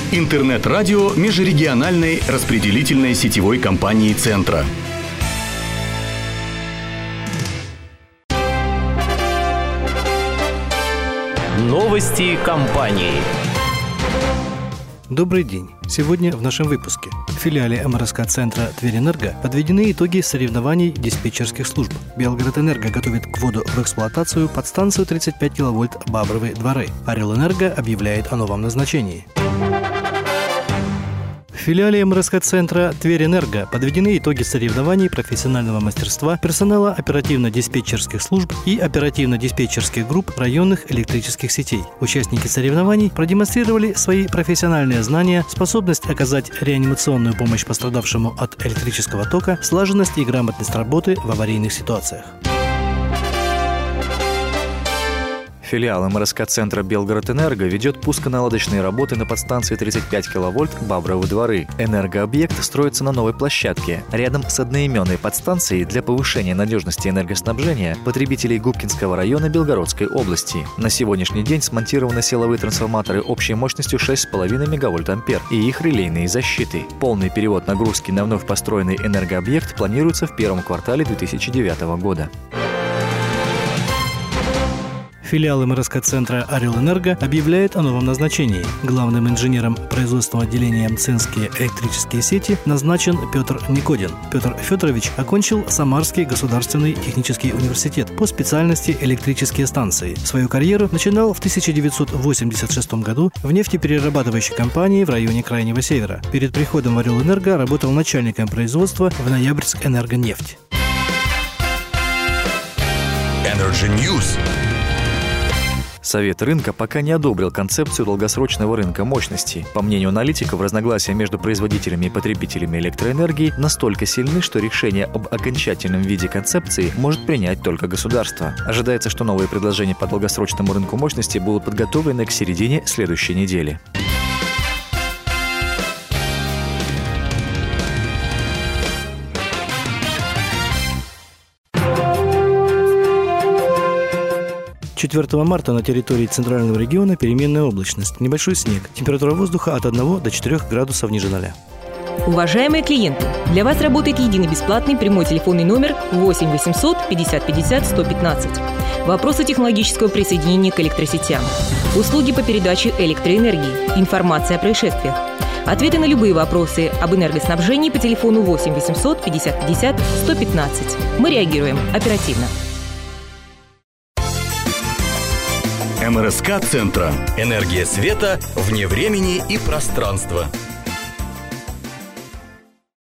Интернет-радио межрегиональной распределительной сетевой компании «Центра». Новости компании. Добрый день. Сегодня в нашем выпуске. В филиале МРСК-центра «Тверенерго» подведены итоги соревнований диспетчерских служб. Белгородэнерго готовит к вводу в эксплуатацию подстанцию 35 киловольт Бабровы дворы. Орелэнерго объявляет о новом назначении. В филиале МРСК-центра «Тверенерго» подведены итоги соревнований профессионального мастерства персонала оперативно-диспетчерских служб и оперативно-диспетчерских групп районных электрических сетей. Участники соревнований продемонстрировали свои профессиональные знания, способность оказать реанимационную помощь пострадавшему от электрического тока, слаженность и грамотность работы в аварийных ситуациях. Филиал МРСК-центра «Белгородэнерго» ведет пусконаладочные работы на подстанции 35 киловольт Бабровы дворы. Энергообъект строится на новой площадке. Рядом с одноименной подстанцией для повышения надежности энергоснабжения потребителей Губкинского района Белгородской области. На сегодняшний день смонтированы силовые трансформаторы общей мощностью 6,5 мегавольт-ампер и их релейные защиты. Полный перевод нагрузки на вновь построенный энергообъект планируется в первом квартале 2009 года. Филиал МРСК-центра «Орелэнерго» объявляет о новом назначении. Главным инженером производственного отделения «Мценские электрические сети» назначен Петр Никодин. Петр Федорович окончил Самарский государственный технический университет по специальности электрические станции. Свою карьеру начинал в 1986 году в нефтеперерабатывающей компании в районе Крайнего Севера. Перед приходом в Орелэнерго работал начальником производства в Ноябрьск-Энергонефть. Energy News. Совет рынка пока не одобрил концепцию долгосрочного рынка мощности. По мнению аналитиков, разногласия между производителями и потребителями электроэнергии настолько сильны, что решение об окончательном виде концепции может принять только государство. Ожидается, что новые предложения по долгосрочному рынку мощности будут подготовлены к середине следующей недели. С 4 марта на территории Центрального региона переменная облачность, небольшой снег, температура воздуха от 1 до 4 градусов ниже 0. Уважаемые клиенты, для вас работает единый бесплатный прямой телефонный номер 8 800 50 50 115. Вопросы технологического присоединения к электросетям, услуги по передаче электроэнергии, информация о происшествиях. Ответы на любые вопросы об энергоснабжении по телефону 8 800 50 50 115. Мы реагируем оперативно. МРСК-центра. Энергия света вне времени и пространства.